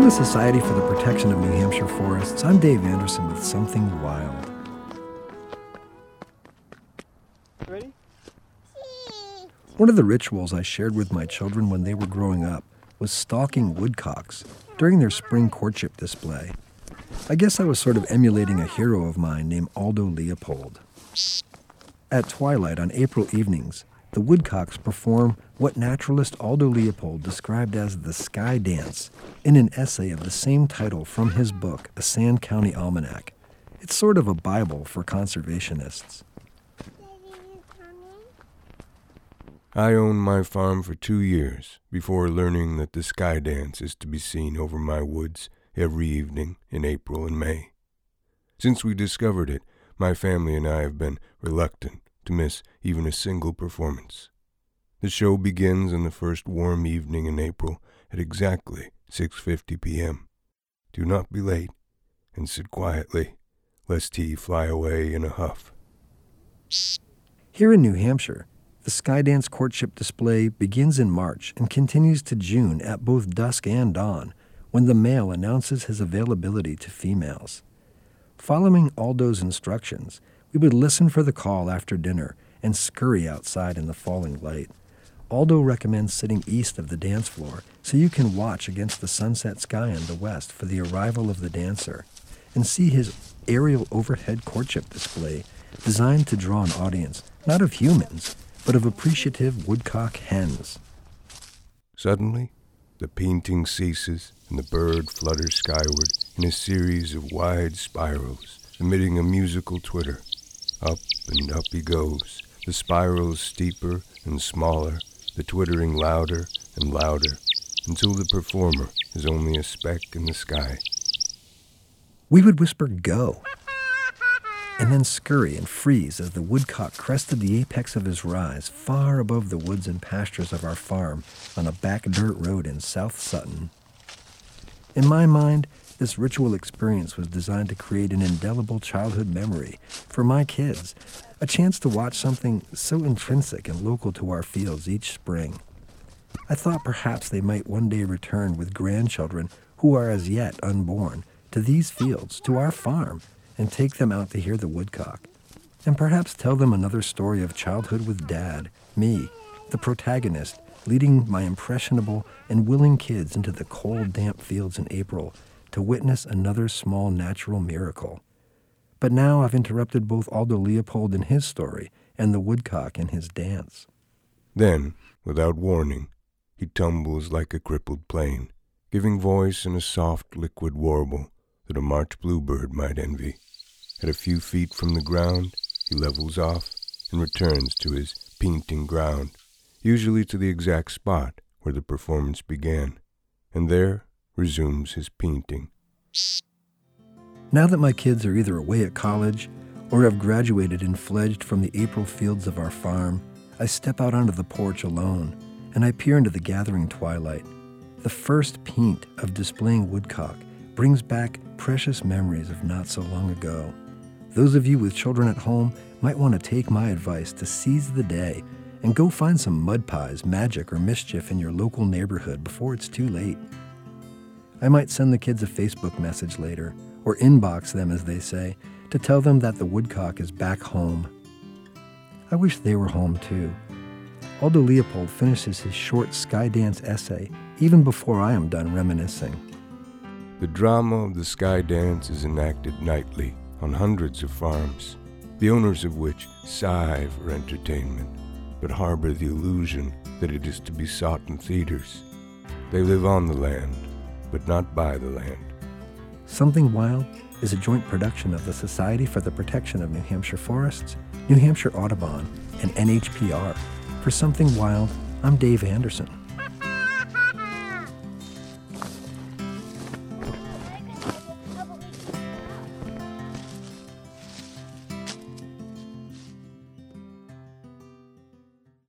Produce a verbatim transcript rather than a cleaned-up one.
the Society for the Protection of New Hampshire Forests, I'm Dave Anderson with Something Wild. Ready? One of the rituals I shared with my children when they were growing up was stalking woodcocks during their spring courtship display. I guess I was sort of emulating a hero of mine named Aldo Leopold. At twilight on April evenings, the woodcocks perform what naturalist Aldo Leopold described as the sky dance in an essay of the same title from his book, A Sand County Almanac. It's sort of a Bible for conservationists. I owned my farm for two years before learning that the sky dance is to be seen over my woods every evening in April and May. Since we discovered it, my family and I have been reluctant to miss even a single performance. The show begins on the first warm evening in April at exactly six fifty p.m. Do not be late, and sit quietly, lest he fly away in a huff. Here in New Hampshire, the Skydance courtship display begins in March and continues to June at both dusk and dawn, when the male announces his availability to females. Following Aldo's instructions, we would listen for the call after dinner and scurry outside in the falling light. Aldo recommends sitting east of the dance floor so you can watch against the sunset sky in the west for the arrival of the dancer and see his aerial overhead courtship display designed to draw an audience, not of humans, but of appreciative woodcock hens. Suddenly, the painting ceases and the bird flutters skyward in a series of wide spirals, emitting a musical twitter. Up and up he goes, the spirals steeper and smaller, the twittering louder and louder, until the performer is only a speck in the sky. We would whisper, "Go," and then scurry and freeze as the woodcock crested the apex of his rise far above the woods and pastures of our farm on a back dirt road in South Sutton. In my mind, this ritual experience was designed to create an indelible childhood memory for my kids, a chance to watch something so intrinsic and local to our fields each spring. I thought perhaps they might one day return with grandchildren who are as yet unborn to these fields, to our farm, and take them out to hear the woodcock, and perhaps tell them another story of childhood with Dad, me, the protagonist, leading my impressionable and willing kids into the cold, damp fields in April to witness another small natural miracle. But now I've interrupted both Aldo Leopold in his story and the woodcock in his dance. Then, without warning, he tumbles like a crippled plane, giving voice in a soft liquid warble that a March bluebird might envy. At a few feet from the ground, he levels off and returns to his painting ground, usually to the exact spot where the performance began, and there resumes his painting. Now that my kids are either away at college or have graduated and fledged from the April fields of our farm, I step out onto the porch alone, and I peer into the gathering twilight. The first paint of displaying woodcock brings back precious memories of not so long ago. Those of you with children at home might want to take my advice to seize the day and go find some mud pies, magic, or mischief in your local neighborhood before it's too late. I might send the kids a Facebook message later, or inbox them, as they say, to tell them that the woodcock is back home. I wish they were home too. Aldo Leopold finishes his short Skydance essay even before I am done reminiscing. The drama of the sky dance is enacted nightly on hundreds of farms, the owners of which sigh for entertainment, but harbor the illusion that it is to be sought in theaters. They live on the land, but not by the land. Something Wild is a joint production of the Society for the Protection of New Hampshire Forests, New Hampshire Audubon, and N H P R. For Something Wild, I'm Dave Anderson.